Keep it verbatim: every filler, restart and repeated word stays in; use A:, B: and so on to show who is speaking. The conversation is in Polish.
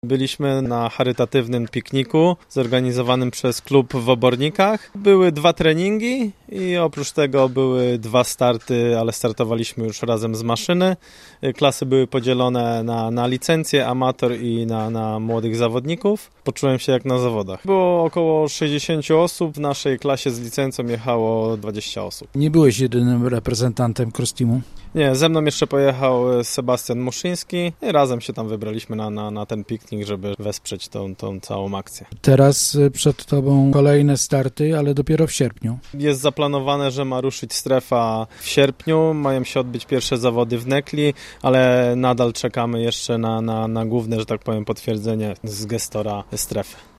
A: Byliśmy na charytatywnym pikniku zorganizowanym przez klub w Obornikach. Były dwa treningi i oprócz tego były dwa starty, ale startowaliśmy już razem z maszyny. Klasy były podzielone na, na licencję, amator i na, na młodych zawodników. Poczułem się jak na zawodach. Było około sześćdziesiąt osób, w naszej klasie z licencją jechało dwadzieścia osób.
B: Nie byłeś jedynym reprezentantem cross teamu?
A: Nie, ze mną jeszcze pojechał Sebastian Muszyński i razem się tam wybraliśmy na, na, na ten piknik, żeby wesprzeć tą, tą całą akcję.
B: Teraz przed tobą kolejne starty, ale dopiero w sierpniu.
A: Jest zaplanowane, że ma ruszyć strefa w sierpniu, mają się odbyć pierwsze zawody w Nekli, ale nadal czekamy jeszcze na, na, na główne, że tak powiem, potwierdzenie z gestora strefy.